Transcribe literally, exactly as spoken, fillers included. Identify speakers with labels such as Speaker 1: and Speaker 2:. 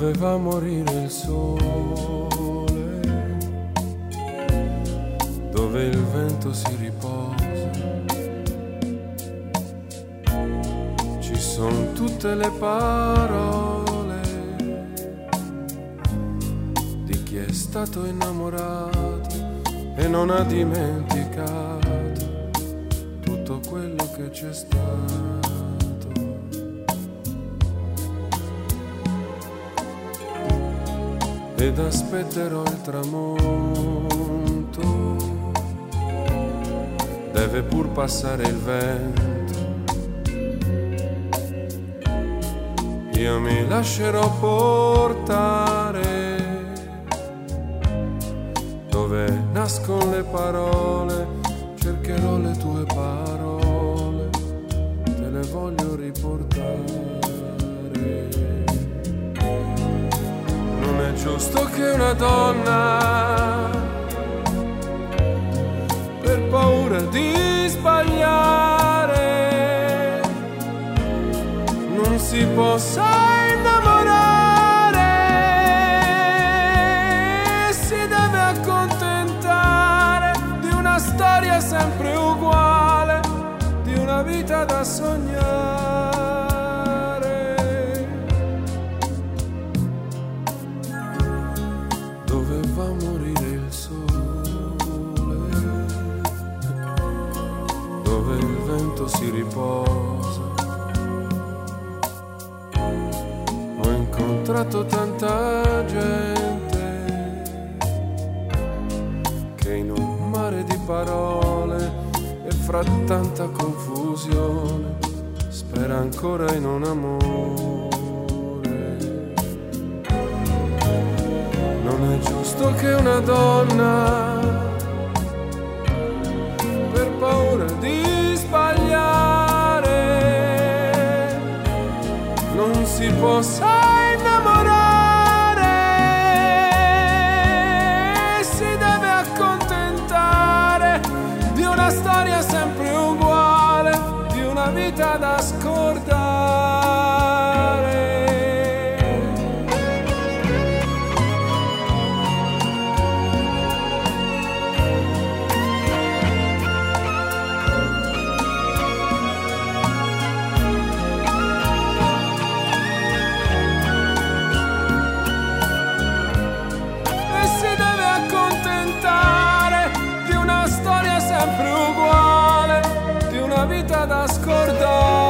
Speaker 1: Doveva morire il sole, dove il vento si riposa. Ci sono tutte le parole di chi è stato innamorato e non ha dimenticato tutto quello che c'è stato. Ed aspetterò il tramonto, deve pur passare il vento. Io mi lascerò portare dove nascono le parole, cercherò le tue parole, te le voglio riportare. Non è giusto che una donna, per paura di sbagliare, non si possa innamorare, si deve accontentare di una storia sempre uguale, di una vita da sognare. Doveva morire il sole, dove il vento si riposa. Ho incontrato tanta gente che in un mare di parole e fra tanta confusione spera ancora in un amore. Non è giusto che una donna, per paura di sbagliare, non si possa innamorare, si deve accontentare di una storia sempre uguale, di una vita da scordare. Di una storia sempre uguale, di una vita da scordare.